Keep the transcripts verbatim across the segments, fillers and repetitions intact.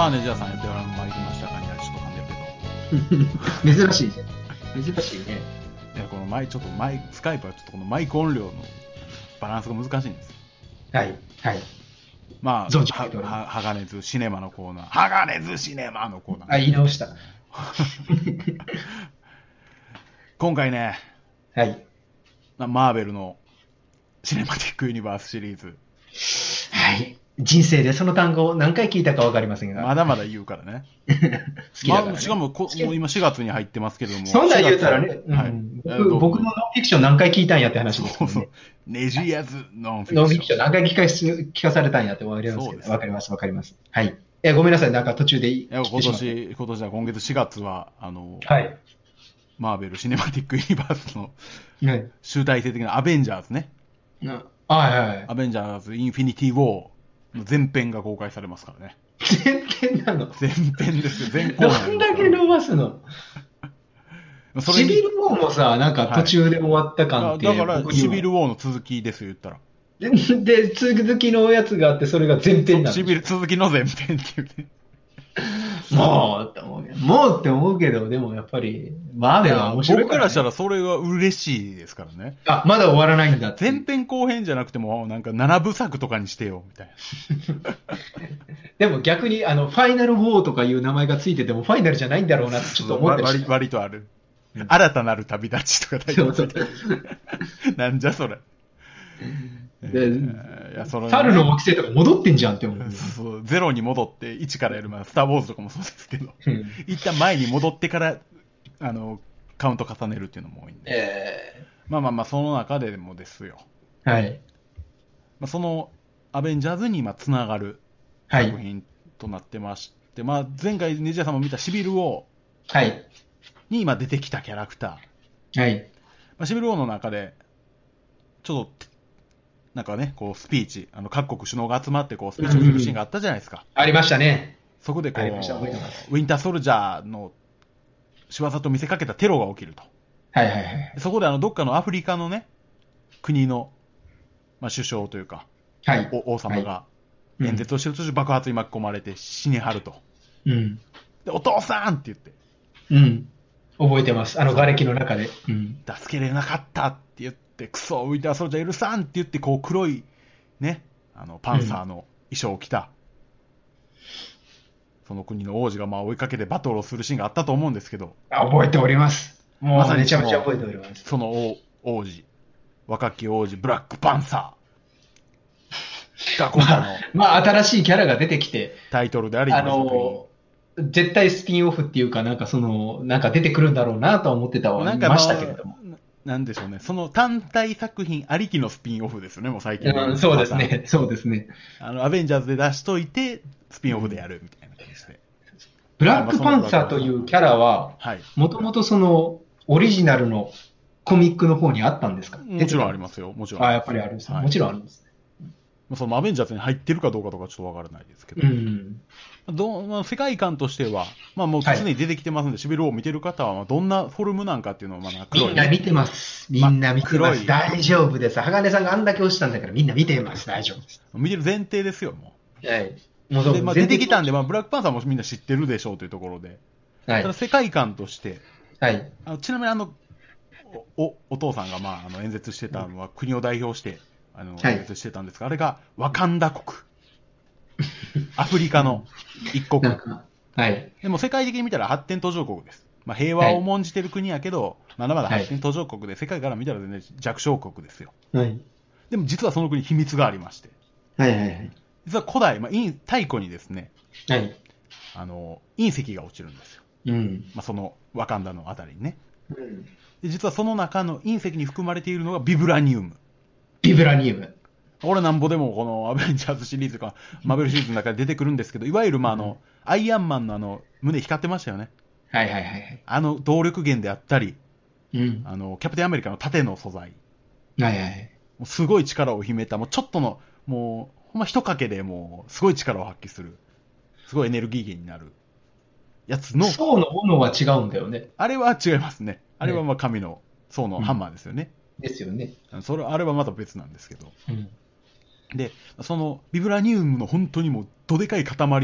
あ、ねじやさんやってまいりましたかに、ちょっと噛んでるけど。珍しいね。珍しいね。 いや、このマイ、ちょっとマイ、スカイプはちょっとこのマイク音量のバランスが難しいんです。 はい、はい。 まあ、 存じは、 上げております。 は、ハガネズシネマのコーナー。ハガネズシネマのコーナー。 あ、言い直した。 今回ね、 はい。 マーベルのシネマティックユニバースシリーズ。 はい。人生でその単語を何回聞いたかわかりませんが。 まだまだ言うからね。 好きだからね。 まあ、しかもこ、もう今しがつに入ってますけれども。 そんなん言うたらね、うん、 はい。 僕、僕のノンフィクション何回聞いたんやって話ですけどね。 そうそう。ネジやずノンフィクション。 ノンフィクション何回聞か聞かされたんやって思われますけど、わかります、わかります。はい。いや、ごめんなさい、なんか途中でいや今年、今年は今月しがつは、あの、 はい。 マーベル・シネマティック・ユニバースの集大成的なアベンジャーズね。 はい、はい。 アベンジャーズ・インフィニティ・ウォーの前編が公開されますからね。 前編なの？ 前編ですよ、前後編。 どんだけ伸ばすの？シビル・ウォーもさ、なんか途中で終わった感って、 はい、だからシビル・ウォーの続きですよ、言ったら。 で、続きのやつがあって、それが前編なの。 シビル続きの前編っていうね。 もうって思うけど、もうって思うけど、でもやっぱり、マーベルは面白いから、ね、 僕からしたらそれは嬉しいですからね。 あ、まだ終わらないんだって。 前編後編じゃなくても、なんかななぶさくとかにしてよ、みたいな。 でも逆に、あの、ファイナルウォーとかいう名前がついてても、ファイナルじゃないんだろうなってちょっと思ってる割割とある。うん、新たなる旅立ちとか書いてます。そうそう。なんじゃそれ。 で、えーいやそのね、猿の惑星とか戻ってんじゃんって思う。 そう、ゼロに戻っていちからやる、まあ、スター・ウォーズとかもそうですけど、うん、一旦前に戻ってからあのカウント重ねるっていうのも多いんで、えー、まあまあまあその中でもですよ。 はい。 まあ、そのアベンジャーズに今つながる作品となってまして、はい、まあ前回ネジャーさんも見たシビル・ウォーに今出てきたキャラクター、はい。 まあ、シビル・ウォーの中でちょっとなんかね、こうスピーチ、あの各国首脳が集まってこうスピーチをするシーンがあったじゃないですか。 うんうん、ありましたね。 そこでこう、ウィンターソルジャーの仕業と見せかけたテロが起きると。 はいはいはい。 そこであのどっかのアフリカのね、国の、まあ、首相というか、 はい、 王様が演説をしてる途中爆発に巻き込まれて死にはると。うん、でお父さんって言って。 うん。覚えてます。あの瓦礫の中で。 うん、助けれなかったって言って、クソ、ウィンターソルジャー許さんって言って、こう黒い、ね、あのパンサーの衣装を着た、うん、その国の王子がまあ追いかけてバトルをするシーンがあったと思うんですけど。 あ、覚えております。もうめちゃめちゃ覚えております。 その王王子、若き王子、ブラックパンサーが今回の、まあ、 まあ新しいキャラが出てきて、 タイトルであり、 あの、絶対スピンオフっていうか、なんかその、なんか出てくるんだろうなと思ってたはいましたけれども。 なんでしょうね。その単体作品ありきのスピンオフですよね、もう最近の、 うん。そうですね。そうですね。 あの、アベンジャーズで出しといて、スピンオフでやるみたいな感じで。 ブラックパンサーというキャラは、もともとその、オリジナルのコミックの方にあったんですか？ もちろんありますよ。もちろん。 あ、やっぱりあるんですね。はい、もちろんあるんですね。 そのアベンジャーズに入ってるかどうかとかちょっとわからないですけど。うん。どまあ、世界観としては、まあもう常に出てきてますんで、はい、シビルを見てる方はどんなフォルムなんかっていうのをまあ黒い、ね、 みんな見てます。みんな見てます。大丈夫です。鋼さんがあんだけ押したんだからみんな見てます。大丈夫です。 見てる前提ですよ、もう。はい。 もうで、まあ、出てきたんで、まあ、ブラックパンサーもみんな知ってるでしょうというところで。はい。ただ世界観として、はい。あのちなみにあの、お、お父さんがまあ、あの演説してたのは国を代表して、あの、演説してたんですが、はい、あれがワカンダ国。アフリカの一国。はい。でも世界的に見たら発展途上国です。まあ、平和を重んじてる国やけど、はい、まだまだ発展途上国で、世界から見たら全然弱小国ですよ。はい。でも実はその国秘密がありまして。はいはいはい。実は古代、まあ、太古にですね、はい。あの、隕石が落ちるんですよ。うん。まあ、そのワカンダのあたりにね。うん。で、実はその中の隕石に含まれているのがビブラニウム。 ビブラニウム。 俺なんぼでもこのアベンジャーズシリーズとかマーベルシリーズの中で出てくるんですけど、いわゆるまああの、うん、アイアンマンのあの胸光ってましたよね。 はいはいはいはい。 あの動力源であったり、うん、あのキャプテンアメリカの盾の素材。 はいはい。 もうすごい力を秘めた、もうちょっとのもうほんま一かけでもうすごい力を発揮する、すごいエネルギー源になるやつの。 層のものは違うんだよね。 あれは違いますね。あれはまあ神の層のハンマーですよね。 うん、ですよね。 それあれはまた別なんですけど。うんで、そのビブラニウムの本当にもうどでかい塊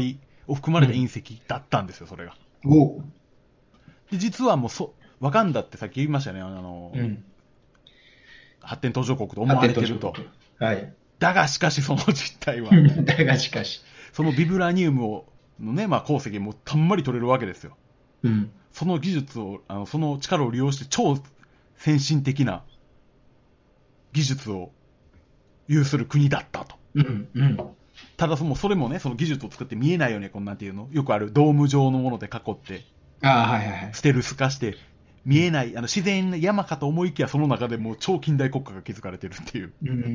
を含まれた隕石だったんですよ、それが。 おで実はもうそ、ワカンダってさっき言いましたね、あの、うん、発展途上国と思われてると。 はい。 だがしかしその実態は。 だがしかし。 そのビブラニウムをのね、まあ、鉱石もたんまり取れるわけですよ。 うん。 その技術を、あのその力を利用して超先進的な技術を有する国だったと。 うんうん。 ただそのそれもね、その技術を作って見えないよね、こんなんていうの。よくあるドーム状のもので囲って、 ああ、はいはいはい。 ステルス化して、見えない、あの自然な山かと思いきや、その中でもう超近代国家が築かれてるっていう。 うんうんうん、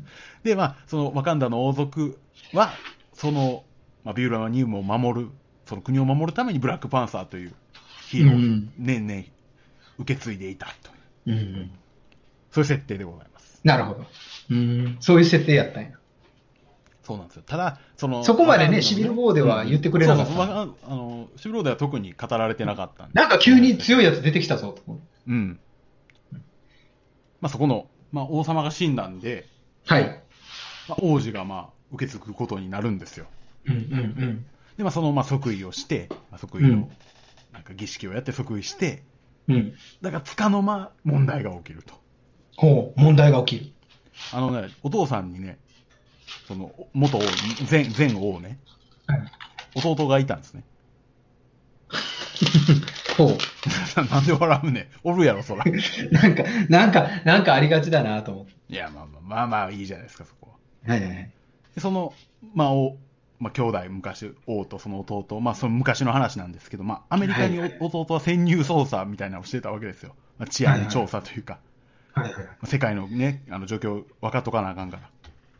で、まあ、そのワカンダの王族は、その、まあ、ビューラニウムを守る、その国を守るためにブラックパンサーというヒーローを年々受け継いでいたという、うんうん、そういう設定でございます。 なるほど。うん、そういう設定やったんや。 そうなんですよ。ただ、その、 そこまでね、シビルウォーでは言ってくれなかった。 そうそうそう、あの、シビルウォーでは特に語られてなかったんで。 なんか急に強いやつ出てきたぞと。 うん。まあそこの、まあ王様が死んだんで、 はい。 まあ、王子がまあ受け継ぐことになるんですよ。 うんうんうん。 で、まあそのまあ即位をして、まあ、即位のなんか儀式をやって即位して、うん。だからつかの間問題が起きると。 ほう、問題が起きる。 あのね、お父さんにね、その元王、前、前王ね、はい、弟がいたんですね。 ほう。 なんで笑うね。おるやろ、そら。 なんか、なんか、なんかありがちだなと思って。 いや、まあまあ、まあまあいいじゃないですか、そこは。 はいはいはい。 でその、まあ、お、まあ、兄弟、昔、王とその弟、まあ、その昔の話なんですけど、まあ、アメリカに弟は潜入捜査みたいなのをしてたわけですよ。まあ、治安調査というか。はいはいはい、世界のね、あの状況分かっとかなあかんから。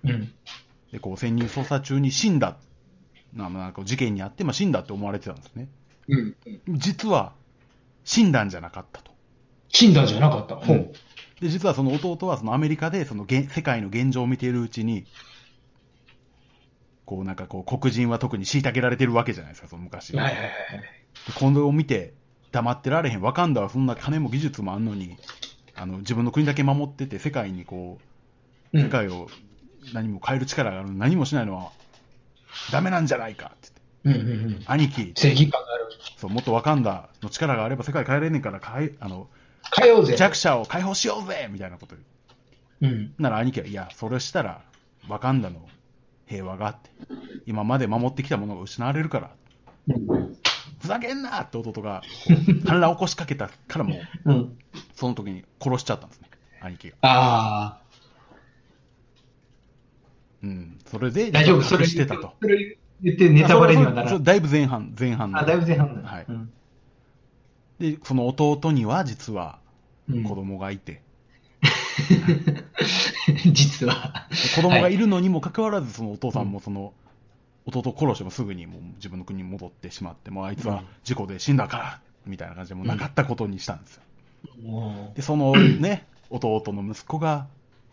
うん。で、こう、潜入捜査中に死んだ、なんか事件にあって、まあ、死んだって思われてたんですね。うん。実は、死んだんじゃなかったと。 死んだんじゃなかった。ほう。 で、実はその弟はそのアメリカでその世界の現状を見ているうちに、こうなんかこう黒人は特に虐げられてるわけじゃないですか、その昔。はいはいはい。今度を見て黙ってられへん。ワカンダはそんな金も技術もあんのに、あの自分の国だけ守ってて世界にこう、世界を何も変える力があるのに何もしないのはダメなんじゃないかって言って。うんうんうん、兄貴。 正義感がある。 そう、もっとワカンダの力があれば世界変えれんねんから変え、あの、 変えようぜ。 弱者を解放しようぜみたいなこと言う。うん。なら兄貴は、いや、それしたら、ワカンダの平和があって、今まで守ってきたものが失われるから。うん、ふざけんなって弟が、反乱を起こしかけたからもう、うん、その時に殺しちゃったんですね、兄貴が。ああ。うん。それで、 大丈夫、隠してたと。それ言ってネタバレにはならない。 だいぶ前半、前半の。あ、だいぶ前半はい。うん、で、その弟には実は子供がいて。 うん、実は。 子供がいるのにもかかわらず、そのお父さんもその、弟を殺してもすぐにもう自分の国に戻ってしまって、もうあいつは事故で死んだから、みたいな感じでもうなかったことにしたんですよ。うん、で、そのね、弟の息子が、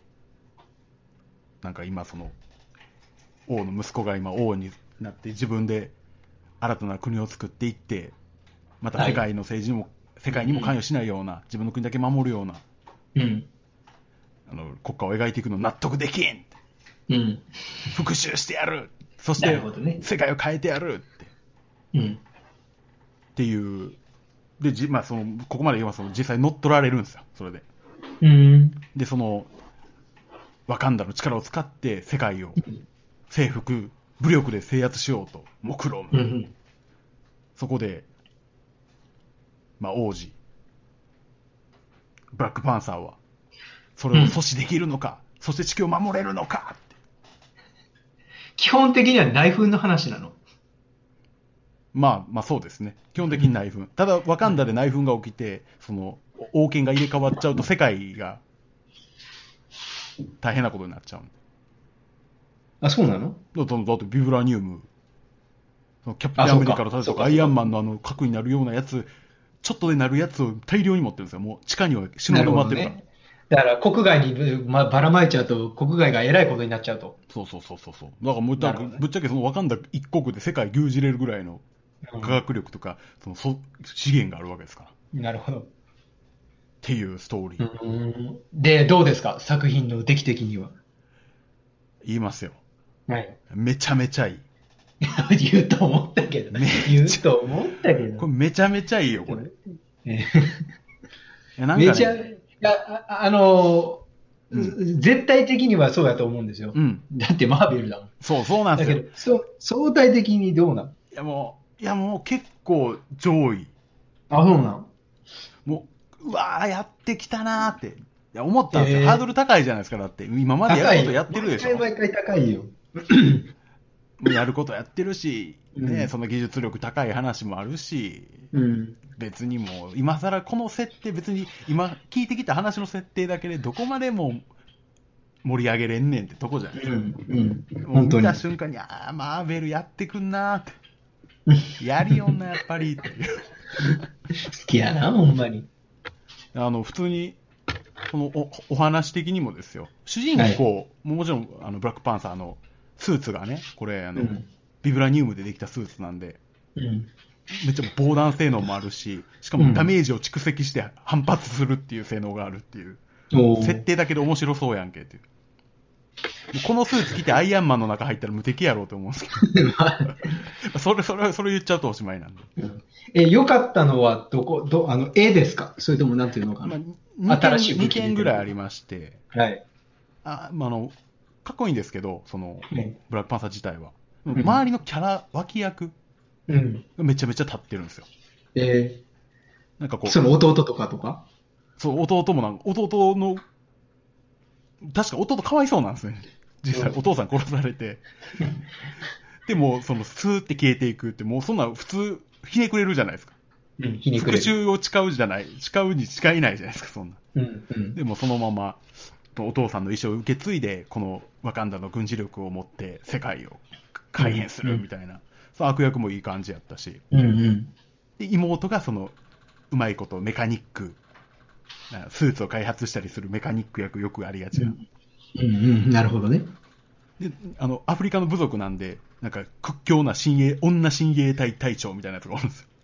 なんか今その、王の息子が今王になって自分で新たな国を作っていって、また世界の政治にも、はい、世界にも関与しないような、自分の国だけ守るような、うん、あの国家を描いていくの納得できん、うん、復讐してやる、そして、ね、世界を変えてやるって、うん、っていうでじ、まあ、そのここまで言えばその実際乗っ取られるんですよ、それで。うん、でそのワカンダの力を使って世界を征服武力で制圧しようと目論む、うん、そこで、まあ、王子ブラックパンサーはそれを阻止できるのか、うん、そして地球を守れるのかって。 基本的には内紛の話なの。 まあまあそうですね。基本的に内紛。ただ、ワカンダで内紛が起きて、その、王権が入れ替わっちゃうと世界が大変なことになっちゃう。 あ、そうなの？ だって、だってビブラニウム、キャプテンアメリカの盾とかアイアンマンのあの核になるようなやつ、ちょっとでなるやつを大量に持ってるんですよ。もう地下には忍んで待ってるから。ね、 だから国外に、ま、ばらまいちゃうと国外がえらいことになっちゃうと。 そうそうそうそう。だからもう、ね、ぶっちゃけそのワカンダ一国で世界牛耳れるぐらいの科学力とか、うん、その資源があるわけですから。 なるほど。 っていうストーリー。 うんで、どうですか作品の出来的には。 言いますよ。はい。めちゃめちゃいい。 言うと思ったけど。言うと思ったけど。 これめちゃめちゃいいよ、これ。 いやなんかね、めちゃ、いや、あ、あのーうん、絶対的にはそうやと思うんですよ。うん、だってマーベルだもん。 そう、そうなんですよ。だけど、 そ相対的にどうなの？ いやもう、いやもう結構上位。 あ、そうなの？ もう、うわー、やってきたなーって。いや思ったんですよ、えー。ハードル高いじゃないですか、だって。今までやることやってるでしょ。 毎回毎回高いよ。 もうやることやってるし、ね、うん、その技術力高い話もあるし、うん、別にもう、今更この設定、別に今聞いてきた話の設定だけでどこまでも盛り上げれんねんってとこじゃないですか。うんうん、もう見た瞬間に、ああ、マーベルやってくんなーって。やりよんな、やっぱりっていう。 好きやな、ほんまに。 あの、普通に、この お, お話的にもですよ、主人公、はい、もちろんあのブラックパンサーのスーツがね、これあの、うん、ビブラニウムでできたスーツなんで、うん、めっちゃ防弾性能もあるし、しかもダメージを蓄積して反発するっていう性能があるっていう、うん、設定だけで面白そうやんけっていう。このスーツ着てアイアンマンの中入ったら無敵やろうと思うんですけどそれそれそれ言っちゃうとおしまいなんで、うん、 え良かったのはどこどあの絵ですか、それともなんていうのかな、まあ、 新しいにてんぐらいありまして、 はい、 あ、まあ、あのかっこいいんですけど、その、うん、ブラックパンサー自体は、うん、周りのキャラ脇役がめちゃめちゃ立ってるんですよ。 えー、 なんかこうその弟とかとか、 そう弟もなんか弟の確か弟かわいそうなんですね。実際お父さん殺されて、でもそのスーって消えていくって、もうそんな普通ひねくれるじゃないですか。うん、ひねくれる。復讐を誓うじゃない、誓うに誓いないじゃないですか、そんな。うんうん、でもそのままお父さんの意思を受け継いで、このワカンダの軍事力を持って世界を改変するみたいな、うんうん、その悪役もいい感じやったし、うんうん、で妹がそのうまいことメカニック、スーツを開発したりするメカニック役よくありがちな。うんうんうん、なるほどね。 で、あの、アフリカの部族なんで、なんか屈強な親衛、女親衛隊隊長みたいなやつがおるんですよ。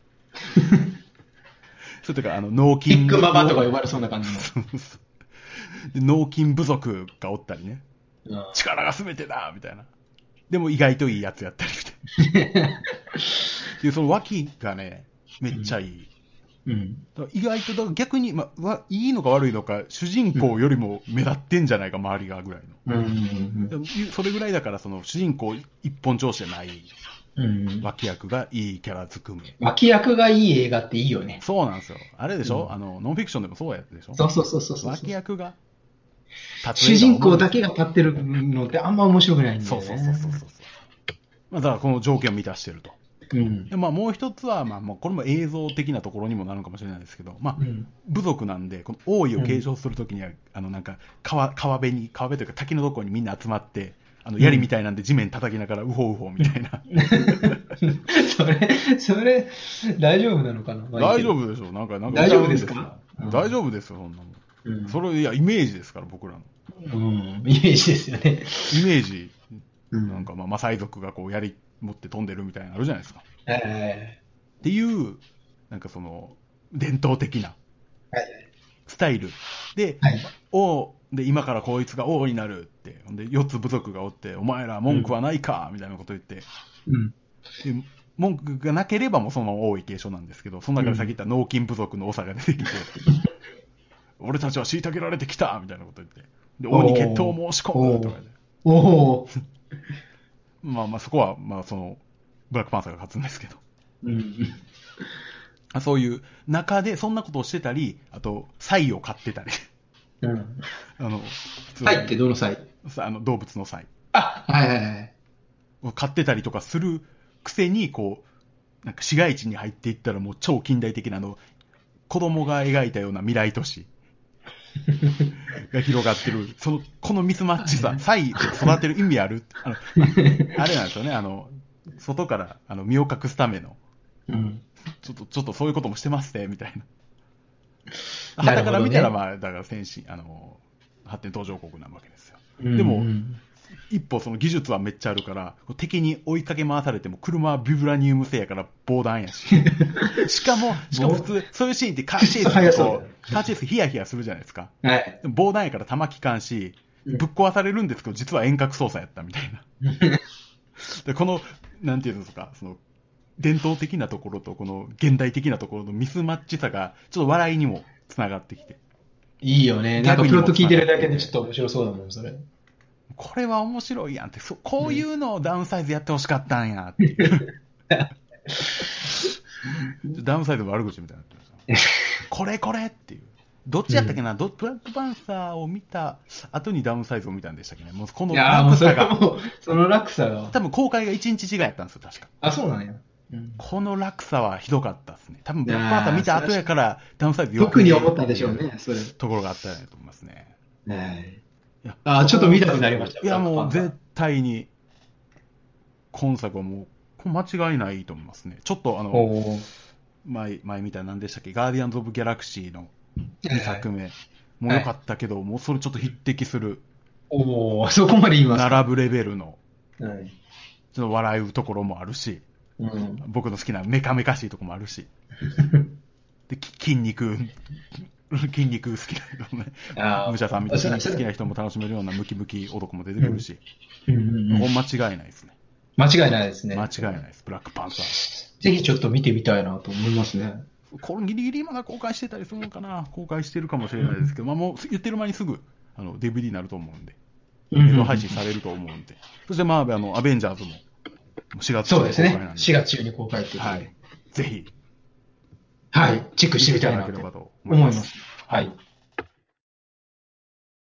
それとか、あの、脳筋。 ビッグママとか呼ばれそうな感じの。 で脳筋部族がおったりね。力が全てだみたいな。でも意外といいやつやったりみたいな。で、その脇がね、めっちゃいい。うん、だから意外とだから逆に、まあ、いいのか悪いのか主人公よりも目立ってんじゃないか、周りがぐらいの、うんうんうん、それぐらいだから、その主人公一本調子じゃない、うん、脇役がいいキャラずくめ。 脇役がいい映画っていいよね。 そうなんですよ。あれでしょ、うん、あのノンフィクションでもそうやでしょ。 そうそうそうそうそう。 脇役が主人公だけが立ってるのってあんま面白くないんだよね。そうそうそうそうそう。 まあ、だからこの条件を満たしてると。うん、でまあ、もう一つは、まあ、これも映像的なところにもなるかもしれないですけど、まあうん、部族なんで、この王位を継承するときには、うん、あのなんか 川, 川辺に、川辺というか滝のところにみんな集まって、あの槍みたいなんで地面叩きながら、うほうほうみたいな。 それ、それ、大丈夫なのかな、まあ、大丈夫でしょう、なんか、なんか大丈夫ですか、 うん、大丈夫ですよ、そんなもん。うん、それ、いや、イメージですから、僕らの。 うん、イメージですよね。 イメージ、なんか、まあ、マサイ族がこう槍持って飛んでるみたいなのあるじゃないですか。えー、っていう、なんかその、伝統的なスタイルで、はい、王で今からこいつが王になるって、ほんでよっつ部族がおって、お前ら文句はないか、うん、みたいなこと言って、うん、で文句がなければもうそのまま王位継承なんですけど、その中でさっき言った脳筋部族の長が出てきて、うん、俺たちは虐げられてきたみたいなこと言って、で王に決闘を申し込むとか言って、おおまあまあそこはまあそのブラックパンサーが勝つんですけど、うん、そういう中でそんなことをしてたり、あとサイを飼ってたり、うん、 あのサイってどのサイ？ あの動物のサイ。 あ、はいはいはい。 飼ってたりとかするくせに、こうなんか市街地に入っていったらもう超近代的な、あの子供が描いたような未来都市が広がってる、そのこのミスマッチさ、サイを育てる意味ある？あの、まあ、あれなんですよね、あの外からあの身を隠すための、うん、ちょっとちょっとそういうこともしてますねみたいな。旗から見たら、まあ、だから先進、あの発展途上国なわけですよ。うんうん、でも一歩その技術はめっちゃあるから、敵に追いかけ回されても車はビブラニウム製やから防弾やし、しかもしかも普通そういうシーンってカーチェイスってこうカーチェイスヒヤヒヤするじゃないですか。はい、でも防弾やから弾効かんし、ぶっ壊されるんですけど実は遠隔操作やったみたいな。でこのなんていうんですか、その、伝統的なところとこの現代的なところのミスマッチさが、ちょっと笑いにもつながってきて。 いいよね。なんかプロット聞いてるだけでちょっと面白そうだもん、それ。 これは面白いやんって、そこういうのをダウンサイズやってほしかったんやっていう。ダウンサイズ悪口みたいになってました。これこれっていう。どっちやったっけな、うん、ブラックパンサーを見た後にダウンサイズを見たんでしたっけね。もうこの落差が。 もうその落差が。 多分公開がいちにち違いやったんですよ、確か。 あ、そうなんや。 うん、この落差はひどかったですね。多分ブラックパンサー見た後やからダウンサイズよく特に思ったでしょうね、それ。 ところがあったんやと思いますね。 ねえ。あ、ちょっと見たくなりました。 いや、もう絶対に、今作はもう、間違いないと思いますね。ちょっとあの、前、前見た何でしたっけ、ガーディアンズ・オブ・ギャラクシーのにさくめ、はい、もう良かったけど、はい、もうそれちょっと匹敵する。 おお、そこまで言いますか。 並ぶレベルの、 はい、 ちょっと笑うところもあるし、 うん、 僕の好きなメカメカしいところもあるし、で筋肉、筋肉好きな人もね、武者さんみたいな筋肉好きな人も楽しめるようなムキムキ男も出てくるし、 うんうんうん、 間違いないですね。 間違いないですね。 間違いないです、ブラックパンサー。 ぜひちょっと見てみたいなと思いますね。 これギリギリまだ公開してたりするのかな、公開してるかもしれないですけど、まあ、もう言ってる間にすぐあの ディーブイディー になると思うんで、映像配信されると思うんで、そしてまああのアベンジャーズもしがつ中に公開なんで、そうですね、 しがつ中に公開ということで、 はい、ぜひ、 はい、チェックしてみたいなと思います。はい。